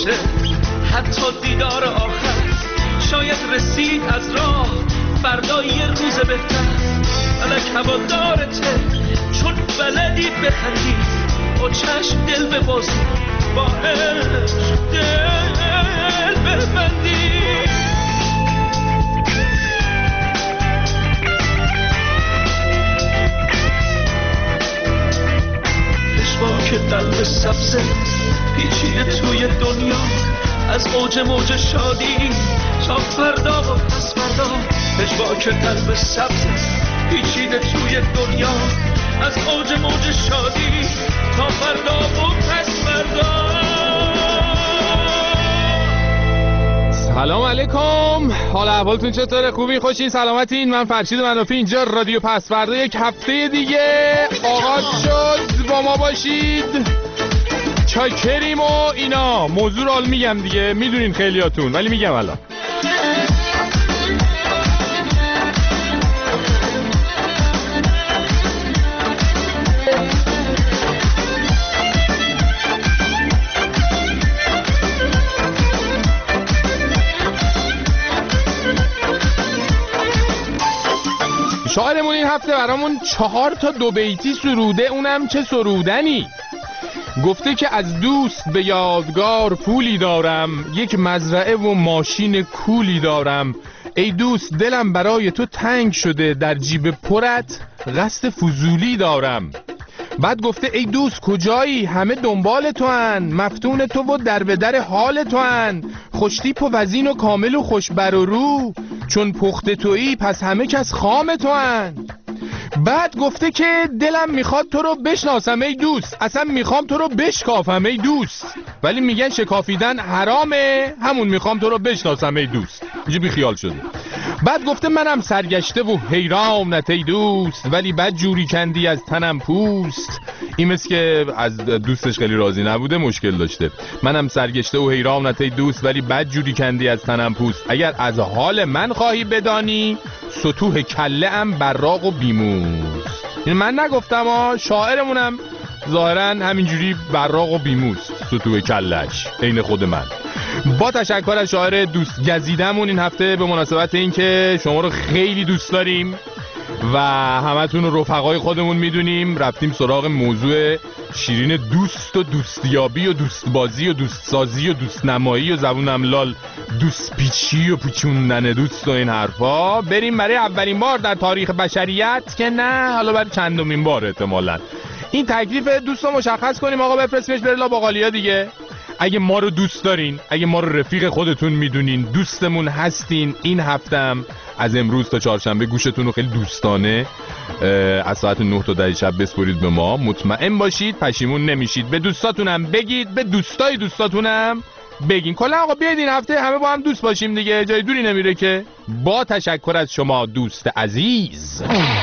باشه، حتی دیدار آخر شاید رسید از راه، فردا یه روز بهتر. فلک هوادارته چون بلدی بخندی، با چشم دل ببازی، با عشق دل ببندی. که قلب سبزه پیچیده توی دنیا، از اوج موج شادی تا فردا و پس فردا. که قلب سبزه پیچیده توی دنیا، از اوج موج شادی تا فردا و پس فردا. سلام علیکم، حال احوالتون چطوره؟ خوبین؟ خوشین؟ سلامتین؟ من فرشید منافی، اینجا رادیو پسوردا. یک هفته دیگه آغاز شد، با ما باشید. چاکریم و اینا. موضوع رو میگم دیگه، میدونین خیلیاتون، ولی میگم الان. شاعرمون این هفته برامون 4 تا دو بیتی سروده، اونم چه سرودنی. گفته که از دوست به یادگار پولی دارم، یک مزرعه و ماشین کولی دارم. ای دوست دلم برای تو تنگ شده، در جیب پرت قصد فضولی دارم. بعد گفته ای دوست کجایی، همه دنبال تو هن، مفتون تو و در به در حال تو هن. خوشتیپ و وزین و کامل و خوشبر و رو، چون پخت تویی پس همه کس خام تو هن. بعد گفته که دلم میخواد تو رو بشناسم ای دوست، اصلا میخوام تو رو بشکافم ای دوست، ولی میگن شکافیدن حرامه، همون میخوام تو رو بشناسم ای دوست. اینجا بی خیال شده. بعد گفته منم سرگشته و حیرانت ای دوست، ولی بد جوری کندی از تنم پوست. این مثل که از دوستش خیلی راضی نبوده، مشکل داشته. منم سرگشته و حیرانت ای دوست، ولی بد جوری کندی از تنم پوست. اگر از حال من خواهی بدانی، سطوح کله ام براق و بیموست. این من نگفتم ها، شاعرمونم ظاهرا همینجوری براق و بیموست سطوح کلش، عین خود من. با تشکر از شاعر دوست گزیدمون این هفته به مناسبت این که شما رو خیلی دوست داریم و همتون رو رفقای خودمون میدونیم، رفتیم سراغ موضوع شیرین دوست و دوستیابی و دوستبازی و دوستسازی و دوستنمایی و زبونم لال دوست پیچی و پیچوندن دوست و این حرفا. بریم برای اولین بار در تاریخ بشریت، که نه حالا برای چندمین بار احتمالاً، این تکلیف دوست رو مشخص کنیم. آقا بفرستیمش بره لا باقالیا دیگه. اگه ما رو دوست دارین، اگه ما رو رفیق خودتون میدونین، دوستمون هستین، این هفتم از امروز تا چهارشنبه گوشتون رو خیلی دوستانه از ساعت 9 تا 10 شب بسپرید به ما. مطمئن باشید پشیمون نمیشید. به دوستاتونم بگید، به دوستای دوستاتونم بگین. کلا آقا بیاید این هفته همه با هم دوست باشیم دیگه، جای دوری نمیره که. با تشکر از شما دوست عزیز.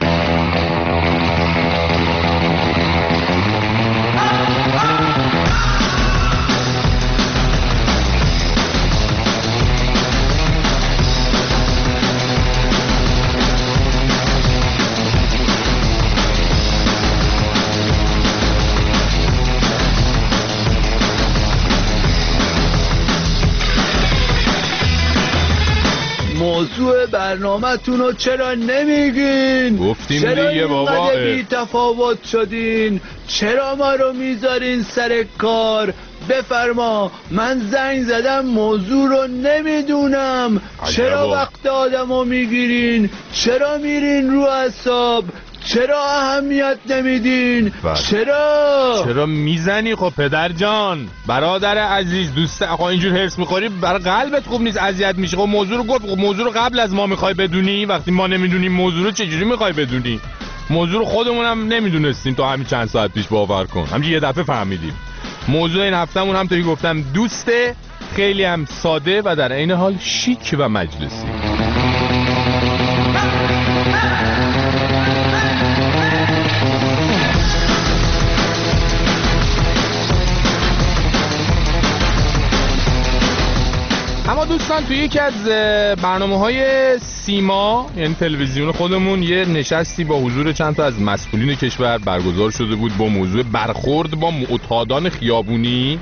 موضوع برنامه‌تون رو چرا نمیگین؟ گفتیم چرا دیگه بابا، بی تفاوت شدین؟ چرا ما رو میذارین سر کار؟ بفرما، من زنگ زدم موضوع رو نمیدونم. چرا وقت آدمو میگیرین؟ چرا میرین رو اعصاب؟ چرا اهمیت نمیدین؟ چرا میزنی؟ خب پدر جان، برادر عزیز، دوست، آقا اینجور هرس میخوری برای قلبت خوب نیست، اذیت میشه. خب موضوع رو گفت، موضوع رو قبل از ما میخوای بدونی؟ وقتی ما نمیدونیم موضوع رو چجوری میخوای بدونی؟ موضوع رو خودمون هم نمیدونستیم تا همین چند ساعت پیش، باور کن. همین یه دفعه فهمیدیم. موضوع این هفتمون هم طوری گفتم دوسته، خیلی هم ساده و در عین حال شیک و مجلسی. اما دوستان توی یکی از برنامه‌های سیما، یعنی تلویزیون خودمون، یه نشستی با حضور چند تا از مسئولین کشور برگزار شده بود با موضوع برخورد با معتادان خیابونی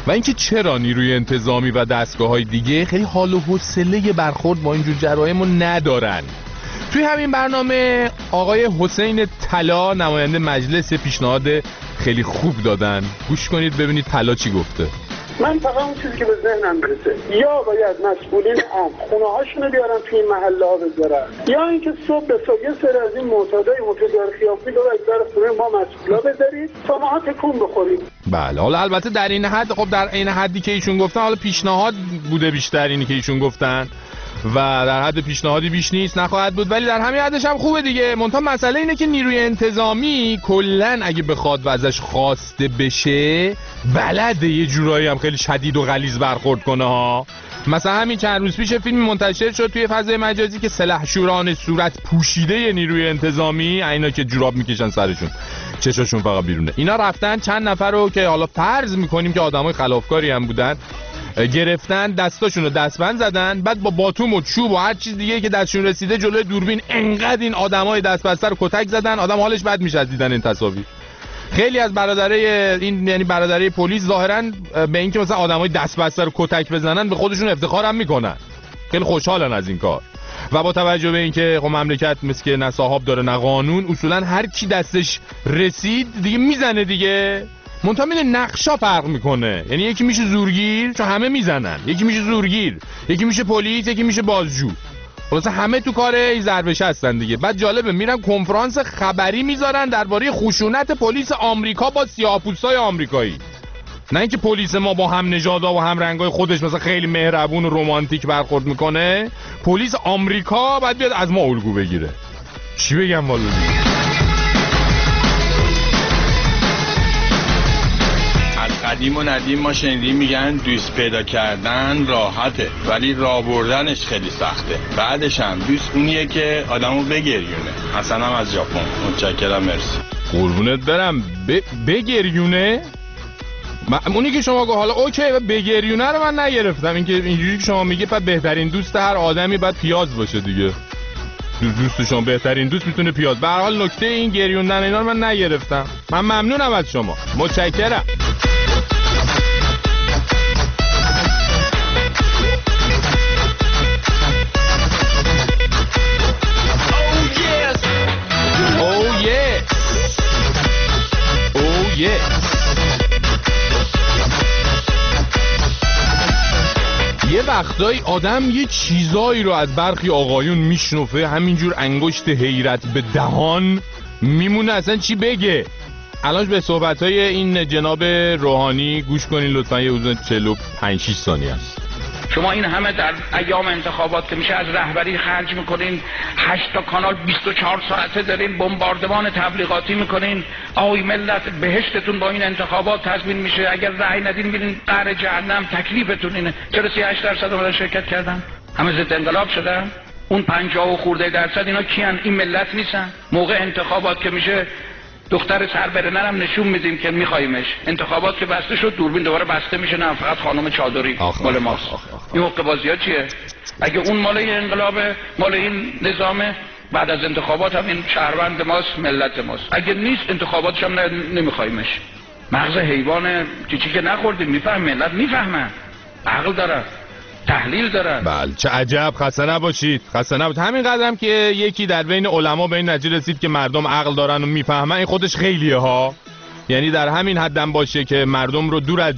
و اینکه چرا نیروی انتظامی و دستگاه‌های دیگه خیلی حال و حوصله برخورد با اینجور جرایم رو ندارن. توی همین برنامه آقای حسین طلا نماینده مجلس پیشنهاد خیلی خوب دادن. گوش کنید ببینید طلا چی گفته. من فقط اون چیزی که به ذهنم برسه، یا باید مسئولین عام خونه هاشونو بیارن توی این محله ها بذارن، یا اینکه صبح به صبح یه سری از این معتادای معتادار خیابونی رو اکثر خونه ما مسئولا بذارید تا ما تکون بخوریم. بله حالا البته در این حد، خب در این حدی که ایشون گفتن، حالا پیشنهاد بوده بیشتر اینی که ایشون گفتن و در حد پیشنهادی بیش نیست، نخواهد بود، ولی در همین حدش هم خوبه دیگه. منتها مسئله اینه که نیروی انتظامی کلن اگه بخواد و ازش خواسته بشه بلده یه جورایی هم خیلی شدید و غلیظ برخورد کنه ها. مثلا همین چند روز پیش فیلم منتشر شد توی فضای مجازی که سلحشوران صورت پوشیده نیروی انتظامی، اینا که جوراب میکشن سرشون چشاشون فقط بیرونه، اینا رفتن چند نفر رو که حالا فرض میکنیم که آدمای خلافکاری هم بودن گرفتن، دستاشون رو دستبند زدن، بعد با باتوم و چوب و هر چیز دیگه که دستشون رسیده جلوی دوربین انقدر این آدمای دستبسته رو کتک زدن آدم حالش بد میشه از دیدن این تصاویر. خیلی از برادرای این یعنی برادرای پلیس ظاهرا به اینکه مثلا آدمای دستبسته رو کتک بزنن به خودشون افتخار هم میکنن، خیلی خوشحالن از این کار. و با توجه به اینکه خب مملکت مثل که نه صاحب داره نه قانون، اصولا هر کی دستش رسید دیگه میزنه دیگه. منتها میدونی نقشا فرق میکنه، یعنی یکی میشه زورگیر چون همه میزنن، یکی میشه زورگیر، یکی میشه پلیس، یکی میشه بازجو، خلاص همه تو کار این ضربش هستن دیگه. بعد جالبه میرن کنفرانس خبری میذارن درباره خشونت پلیس آمریکا با سیاه‌پوستای آمریکایی، نه اینکه پلیس ما با هم نژادها و هم رنگای خودش مثلا خیلی مهربون و رمانتیک برخورد میکنه. پلیس آمریکا بعد بیاد از ما الگو بگیره. چی بگم والا؟ قدیم و ندیم ما شنیدیم میگن دوست پیدا کردن راحته ولی راه بردنش خیلی سخته. بعدش هم دوست اونیه که آدمو بگریونه. حسن هم از ژاپن. متشکرم، مرسی. قربونت برم. بگریونه؟ اونی که شما گفت حالا اوکی، بگریونه رو من نگرفتم. اینکه اینجوری که شما میگه بعد بهترین دوست هر آدمی بعد پیاز باشه دیگه. دوست شما بهترین دوست میتونه پیاز. به هر حال نکته این گریوندن اینا رو من نگرفتم. من ممنونم از شما. متشکرم. یه وقتایی آدم یه چیزایی رو از برخی آقایون میشنفه همینجور انگشت حیرت به دهان میمونه اصلا چی بگه. الان به صحبتهای این جناب روحانی گوش کنین لطفا، یه حدود 45-6 ثانیه است. شما این همه در ایام انتخابات که میشه از رهبری خرج میکنین، 8 تا کانال 24 ساعته دارین بمباردمان تبلیغاتی میکنین. آی ملت بهشتتون با این انتخابات تضمین میشه، اگر رأی ندین میرین قعر جهنم، تکلیفتون اینه. چرا 38% اومدن شرکت کردن؟ همه ضد انقلاب شدن. اون 50 و خورده درصد اینا کیان؟ این ملت نیستن؟ موقع انتخابات که میشه دختر سربرنر هم نشون میدیم که میخوایمش. انتخابات که بسته شد دوربین دوباره بسته میشه، نه فقط خانم چادری مال ماست. این حقوق بازی ها چیه؟ اگه اون مال این انقلابه، مال این نظامه، بعد از انتخابات هم این شهروند ماست، ملت ماست. اگه نیست انتخاباتش هم نمیخوایمش. مغز حیوان چیزی که نخوردیم میفهم، ملت میفهمن، عقل دارن، تحلیل دارن. بله چه عجب. خسته نباشید، خسته نباشید. همین قدرم که یکی در بین علما به این نتیجه رسید که مردم عقل دارن و میفهمن، این خودش خیلیه ها. یعنی در همین حدم باشه که مردم رو دور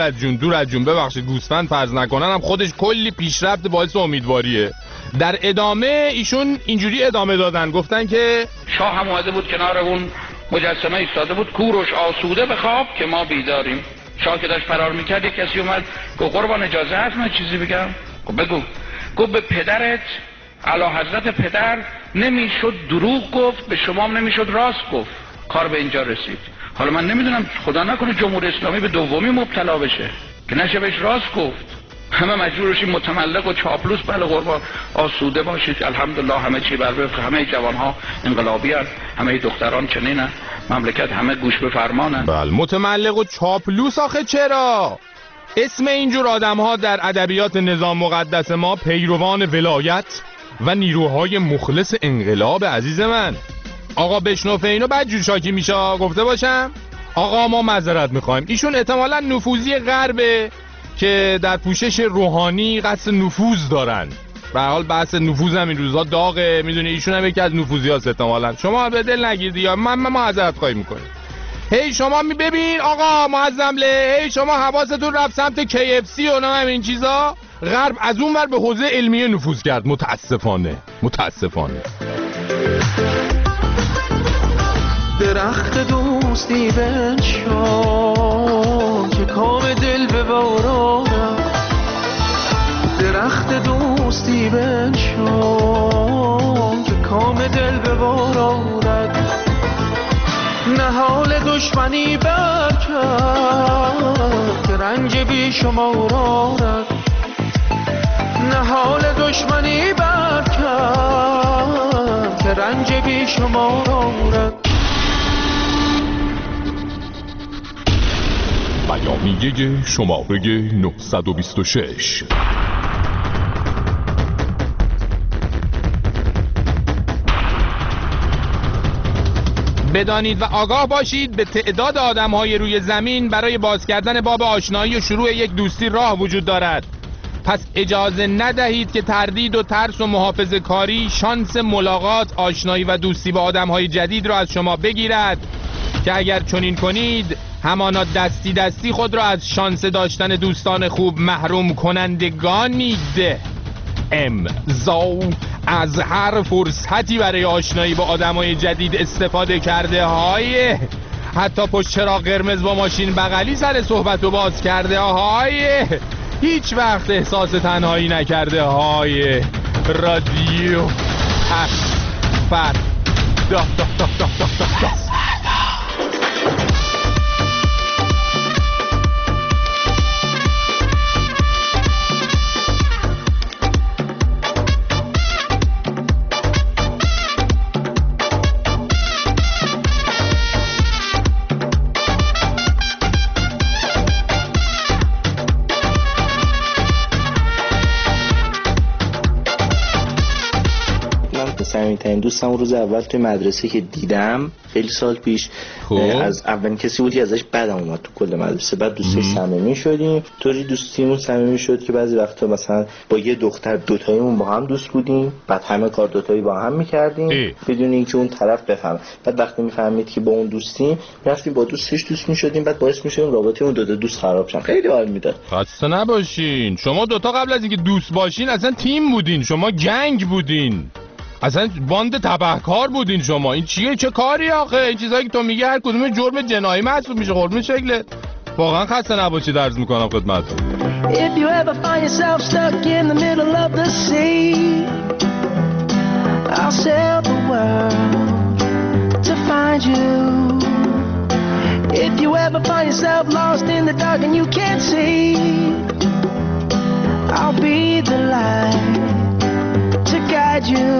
از جون ببخشید گوسفند فرض نکنن، هم خودش کلی پیشرفت باعث امیدواریه. در ادامه ایشون اینجوری ادامه دادن، گفتن که شاه هم اومده بود کنار اون مجسمه ایستاده بود، کوروش آسوده به خواب که ما بیداریم. شاه که داشت فرار میکرد یک کسی اومد گفت قربان اجازه هست من چیزی بگم؟ گفت بگو. گفت به پدرت اعلی حضرت پدر نمیشد دروغ گفت، به شما هم نمیشد راست گفت. کار به اینجا رسید. حالا من نمیدونم خدا نکنه جمهوری اسلامی به دومی مبتلا بشه که نشه بهش راست گفت. همه مجبور بشیم متملق و چاپلوس بله قربان آسوده باشید. الحمدلله همه چی بر وفق، همه جوانها انقلابی هستند، همه دختران چنینن، مملکت همه گوش به فرمانن. بله متملق و چاپلوس آخه چرا؟ اسم اینجور آدم‌ها در ادبیات نظام مقدس ما پیروان ولایت و نیروهای مخلص انقلاب. عزیز من آقا بشنوفه اینو بعد جور شاکی میشه. گفته باشم آقا ما معذرت میخوایم. ایشون احتمالاً نفوذی غربه که در پوشش روحانی قصد نفوذ دارن. به هر حال بحث نفوذ هم این روزا داغه، میدونی ایشون هم یکی از نفوذیاست احتمالاً. شما به دل نگیردی یا من معذرت خواهی میکنیم. هی شما ببین آقا معظمله، هی شما حواستون رفت سمت KFC و نه همین چیزا. غرب از اون ور به حوزه علمیه نفوذ کرد، متاسفانه. درخت دوستی بنشان که کام دل ببارانم، درخت دوستی بنشان که کام دل ببارانم، نهال دشمنی برکرد که رنج بی شمار آرد، نهال دشمنی برکرد که رنج بی شمار آرد. بیانیه شماره 926. بدانید و آگاه باشید به تعداد آدم‌های روی زمین برای باز کردن باب آشنایی و شروع یک دوستی راه وجود دارد. پس اجازه ندهید که تردید و ترس و محافظه کاری شانس ملاقات، آشنایی و دوستی با آدم‌های جدید را از شما بگیرد که اگر چنین کنید همانا دستی دستی خود را از شانس داشتن دوستان خوب محروم کنندگانید. امضا از هر فرصتی برای آشنایی با آدمای جدید استفاده کرده های، حتی پشت چراغ قرمز با ماشین بغلی سر صحبت و باز کرده های، هیچ وقت احساس تنهایی نکرده های. رادیو صمیمی‌ترین دوستم روز اول توی مدرسه که دیدم خیلی سال پیش، از اولین کسی بود که ازش بدم اومد تو کل مدرسه. بعد دوستی صمیمی شدیم، طوری دوستیمون صمیمی شد که بعضی وقتا مثلا با یه دختر دوتاییمون با هم دوست بودیم، بعد همه کار دوتایی با هم می‌کردیم بدون اینکه اون طرف بفهمه. بعد وقتی می‌فهمید که با اون دوستیم، رفتیم با دوستش دوست می‌شدیم، بعد باعث می‌شدیم رابطمون دو دوست خراب شه. خیلی حال میداد. خسته نباشین. شما دوتا قبل از اینکه دوست باشین اصلا تیم بودین، شما گنگ بودین، اصلا باند تبهکار بودین شما. این چیه؟ چه کاری آخه؟ این چیزایی که تو میگی هر کدوم جرم جنایی محسوب میشه. قربون شکلت. واقعا خسته نباشید عرض میکنم خدمتتون. If you ever find yourself stuck in the middle of the sea, I'll sail the world to find you. If you ever find yourself lost in the dark and you can't see, I'll be the light to guide you.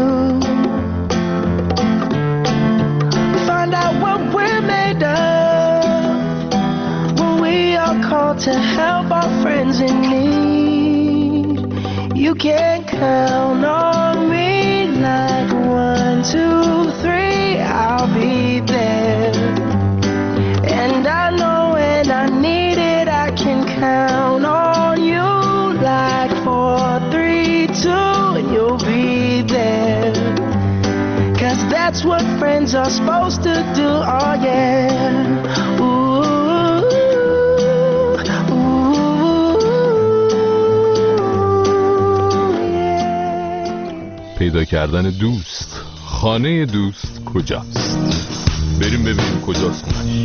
Find out what we're made of when we are called to help our friends in need. You can count on me like 1, 2, 3, I'll be there. And I know when I need it, I can count on you like 4, 3, 2, and you'll be there. 'Cause that's what friends are supposed to do, oh yeah. Ooh, ooh, yeah. پیدا کردن دوست. خانه دوست کجاست؟ بریم ببینیم کجاست خونش.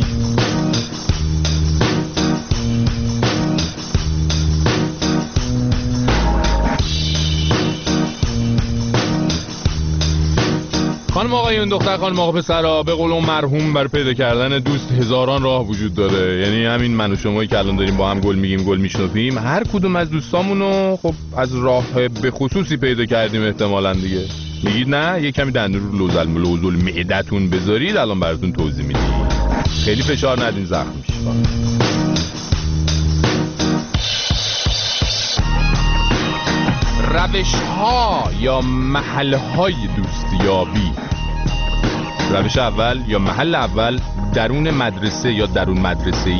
خانم آقایون، دختر خانم آقا پسرا، به قول اون مرحوم بر پیدا کردن دوست هزاران راه وجود داره. یعنی همین من و شمایی که الان داریم با هم گل میگیم، گل میشنفیم، هر کدوم از دوستامونو خب از راه به خصوصی پیدا کردیم احتمالاً دیگه. میگید نه یه کمی دندون رو لوزل معدتون بذارید الان براتون توضیح میدیم. خیلی فشار ندین زخم میشه. روش‌ها یا محل‌های دوستیابی. روش اول یا محل اول درون مدرسه یا درون مدرسه‌ای.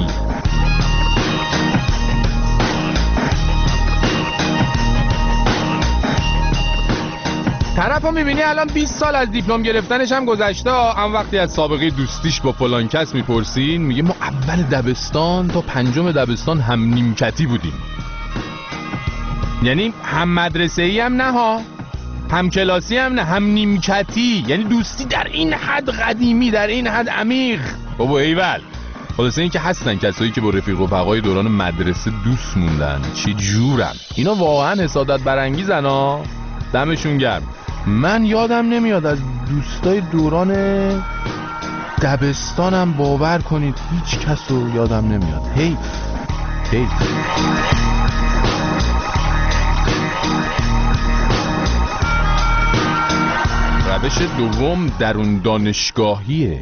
طرف رو میبینی الان 20 سال از دیپلم گرفتنش هم گذشته، هم وقتی از سابقه دوستیش با فلان کس میپرسین میگه ما اول دبستان تا پنجم دبستان هم نیمکتی بودیم. یعنی هم مدرسه‌ای هم نه ها، هم کلاسی هم نه، هم نیمکتی. یعنی دوستی در این حد قدیمی، در این حد عمیق. بابا ایول. خلاصه این که هستن کسایی که با رفیق رفقای دوران مدرسه دوست موندن. چه جورن اینا، واقعا حسادت برانگیزن ها، دمشون گرم. من یادم نمیاد از دوستای دوران دبستانم، باور کنید هیچ کس رو یادم نمیاد. حیف. روش دوم درون دانشگاهیه.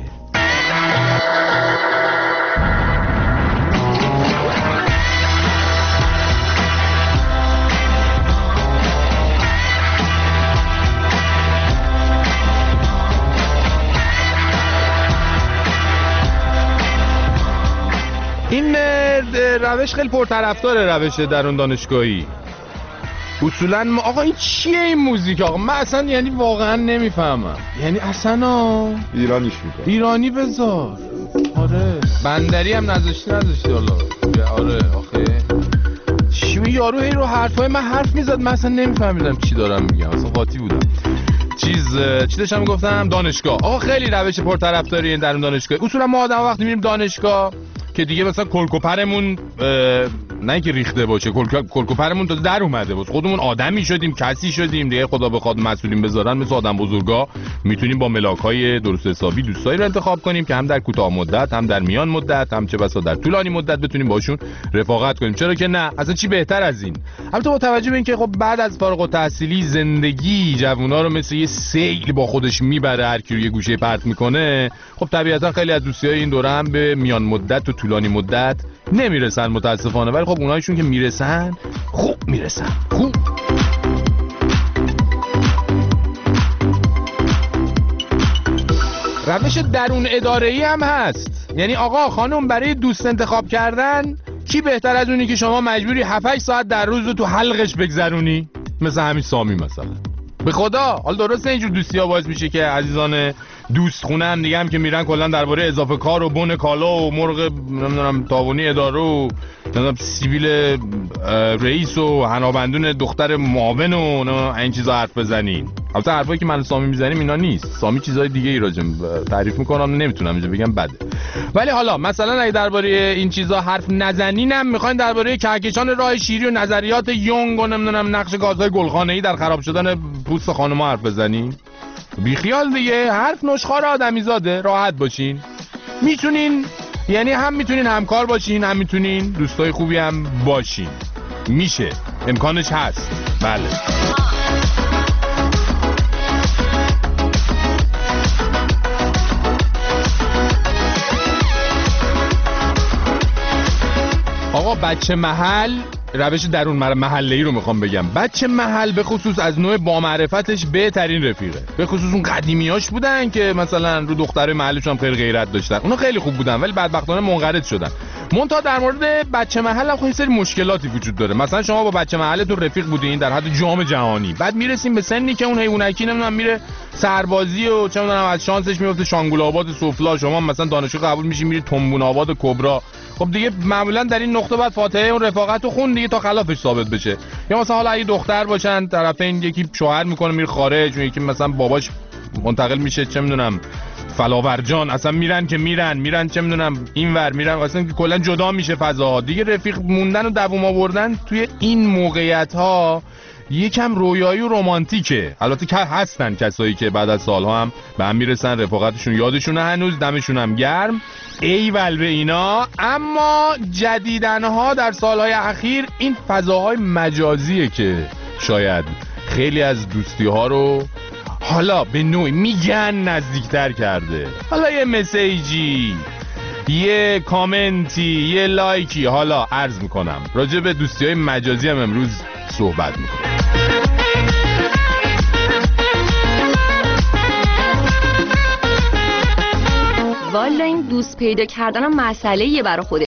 این روش خیلی پرطرفدار روش درون دانشگاهی. اصولا آقا این چیه این موزیک آقا؟ من اصلا یعنی واقعا نمیفهمم. یعنی اصلا ایرانیش میکنه. ایرانی بذار. آره بندری هم نذاشتی حالا. آره آخه چی یارو هی رو حرفای من حرف میزد، من اصلا نمیفهمیدم چی دارم میگم، اصلا قاطی بودم. چی داشتم گفتم؟ دانشگاه. آقا خیلی روش پرطرفداری درون دانشگاه. اصولا ما آدم وقتی میریم دانشگاه که دیگه مثلا کلکوپرمون نه اینکه ریخته باشه، کلکوپرمون تا در اومده باشه، خودمون آدمی شدیم، کسی شدیم دیگه، خدا بخواد مسئولین بذارن مثل آدم بزرگا میتونیم با ملاک‌های درست حسابی دوستایی رو انتخاب کنیم که هم در کوتاه مدت، هم در میان مدت، هم چه بسا در طولانی مدت بتونیم باشون رفاقت کنیم. چرا که نه؟ اصلا چی بهتر از این؟ البته با توجه به اینکه خب بعد از فارغ التحصیلی زندگی جوونا رو مثل یه سیل با خودش میبره، هر کی رو یه گوشه پرت میکنه، خب طبیعتا خیلی از دوستای این دوره هم به میان مدت و طولانی مدت نمیرسن متاسفانه، ولی خب اونایشون که میرسن خوب میرسن. خوب روش درون اداره‌ای هم هست. یعنی آقا خانم برای دوست انتخاب کردن کی بهتر از اونی که شما مجبوری 7-8 ساعت در روز رو تو حلقش بگذرونی، مثل همین سامی مثلا. به خدا حال درسته اینجور دوستی ها باعث میشه که عزیزان دوست خونه هم دیگه هم که میرن کلا درباره اضافه کار و بن کالا و مرغ نمیدونم تاوانی اداره و نمیدونم سیبیل رئیس و حنابندون دختر معاون و این چیزا حرف بزنین. البته حرفایی که من سامی میزنیم اینا نیست، سامی چیزای دیگه ای راجع تعریف میکنم، نمیتونم اینجا بگم بده. ولی حالا مثلا اگه درباره این چیزا حرف نزنینم میخواین درباره کهکشان راه شیری و نظریات یونگ و نمیدونم نقش گازهای گلخانه‌ای در خراب شدن پوست خانم‌ها حرف بزنین، بیخیال دیگه. حرف نشخوار آدمیزاده، راحت باشین. میتونین، یعنی هم میتونین همکار باشین، هم میتونین دوستای خوبی هم باشین. میشه، امکانش هست. بله. آقا بچه محل، روش درون محله‌ای رو میخوام بگم. بچه محل به خصوص از نوع با معرفتش بهترین رفیقه. به خصوص اون قدیمیاش بودن که مثلا رو دختره محلش هم خیلی غیرت داشتن، اونا خیلی خوب بودن ولی بدبختانه منقرض شدن. منتها در مورد بچه محل هم خیلی سری مشکلاتی وجود داره. مثلا شما با بچه محلتون رفیق بودین در حد جام جهانی، بعد میرسیم به سنی که اون حیوانکی نمیدونم میره سربازی و چه میدونم از شانسش میفته شانگول آباد سفلا، شما مثلا دانشگاه قبول میشی میری تنبون آباد کبرا. خب دیگه معمولا در این نقطه بعد فاتحه اون رفاقت رو خون دیگه تا خلافش ثابت بشه. یا مثلا حالا اگه دختر باشن طرفین، یکی شوهر میکنه میره خارج، اون یکی مثلا باباش منتقل میشه چه میدونم فلاورجان، اصلا میرن چه میدونم اینور میرن، اصلا که کلا جدا میشه فضا دیگه. رفیق موندن و دووم آوردن توی این موقعیت ها یکم رویایی و رمانتیکه. البته که هستن کسایی که بعد از سالها هم به هم میرسن، رفاقتشون یادشونه هنوز، دمشون هم گرم، ایول به اینا. اما جدیدنها در سالهای اخیر این فضاهای مجازیه که شاید خیلی از دوستی ها رو حالا به نوعی میگن نزدیکتر کرده. حالا یه مسیجی، یه کامنتی، یه لایکی، حالا عرض میکنم راجع به دوستی های مجازی هم امروز صحبت میکنم. والا این دوست پیدا کردنم مسئله یه برا خودش.